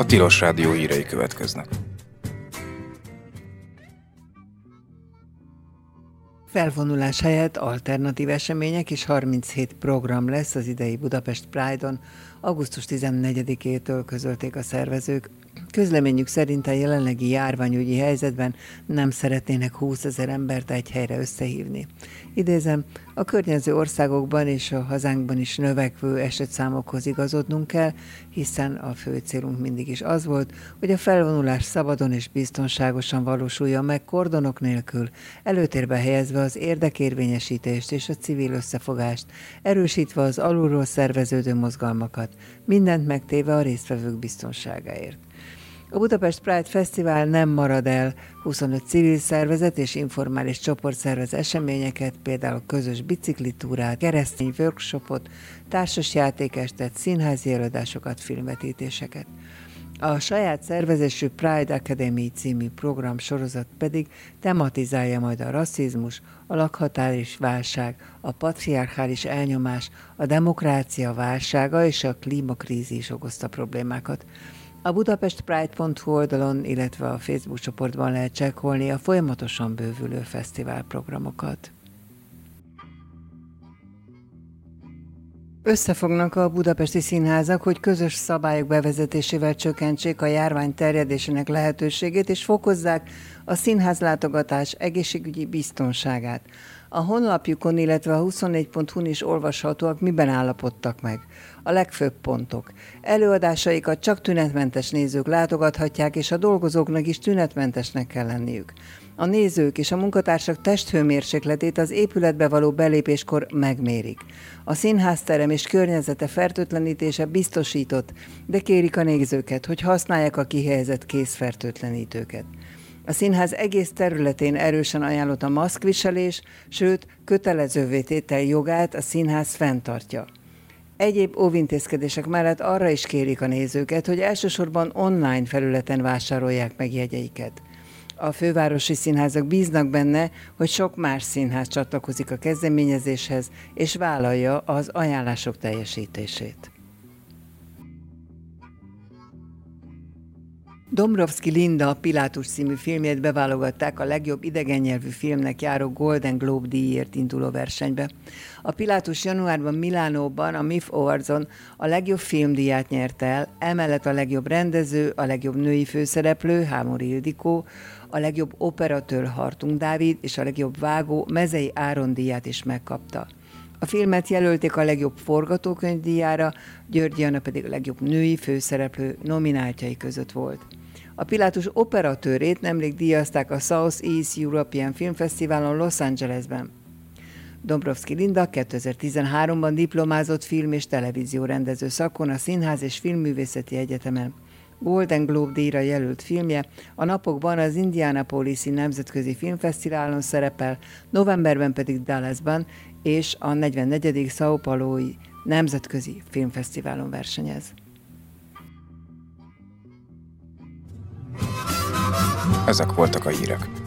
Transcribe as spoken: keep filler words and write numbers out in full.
Tilos Rádió hírei következnek. Felvonulás helyett alternatív események és harminchét program lesz az idei Budapest Pride-on, augusztus tizennegyedikétől közölték a szervezők. Közleményük szerint a jelenlegi járványügyi helyzetben nem szeretnének húszezer embert egy helyre összehívni. Idézem, a környező országokban és a hazánkban is növekvő esetszámokhoz igazodnunk kell, hiszen a fő célunk mindig is az volt, hogy a felvonulás szabadon és biztonságosan valósuljon meg kordonok nélkül, előtérbe helyezve az érdekérvényesítést és a civil összefogást, erősítve az alulról szerveződő mozgalmakat, mindent megtéve a résztvevők biztonságáért. A Budapest Pride Fesztivál nem marad el, huszonöt civil szervezet és informális csoport szervez eseményeket, például közös biciklitúrát, keresztény workshopot, társasjátékestet, színházi előadásokat, filmvetítéseket. A saját szervezésű Pride Academy című program sorozat pedig tematizálja majd a rasszizmus, a lakhatáris válság, a patriarchális elnyomás, a demokrácia válsága és a klímakrízis okozta problémákat. A budapestpride pont hu oldalon, illetve a Facebook csoportban lehet csekkolni a folyamatosan bővülő fesztiválprogramokat. Összefognak a budapesti színházak, hogy közös szabályok bevezetésével csökkentsék a járvány terjedésének lehetőségét, és fokozzák a színházlátogatás egészségügyi biztonságát. A honlapjukon, illetve a huszonnégy pont hu-n is olvashatóak, miben állapodtak meg. A legfőbb pontok. Előadásaikat csak tünetmentes nézők látogathatják, és a dolgozóknak is tünetmentesnek kell lenniük. A nézők és a munkatársak testhőmérsékletét az épületbe való belépéskor megmérik. A színházterem és környezete fertőtlenítése biztosított, de kérik a nézőket, hogy használják a kihelyezett kézfertőtlenítőket. A színház egész területén erősen ajánlott a maszkviselés, sőt, kötelezővé tétel jogát a színház fenntartja. Egyéb óvintézkedések mellett arra is kérik a nézőket, hogy elsősorban online felületen vásárolják meg jegyeiket. A fővárosi színházak bíznak benne, hogy sok más színház csatlakozik a kezdeményezéshez, és vállalja az ajánlások teljesítését. Dombrowski Linda Pilátus című filmjét beválogatták a legjobb idegennyelvű filmnek járó Golden Globe díjért induló versenybe. A Pilátus januárban Milánóban a em i ef Awardson a legjobb filmdíját nyerte el, emellett a legjobb rendező, a legjobb női főszereplő Hámori Ildikó, a legjobb operatőr Hartung Dávid és a legjobb vágó Mezei Áron díját is megkapta. A filmet jelölték a legjobb forgatókönyvdíjára, Györgyi Anna pedig a legjobb női főszereplő nomináltjai között volt. A Pilátus operatőrét nemrég díjazták a South East European Film Fesztiválon Los Angelesben. Dombrowski Linda kétezer-tizenháromban diplomázott film- és televíziórendező szakon a Színház és Filmművészeti Egyetemen. Golden Globe díjra jelölt filmje a napokban az Indianapolis-i Nemzetközi Filmfesztiválon szerepel, novemberben pedig Dallasban és a negyvennegyedik São Paulo-i Nemzetközi Filmfesztiválon versenyez. Ezek voltak a hírek.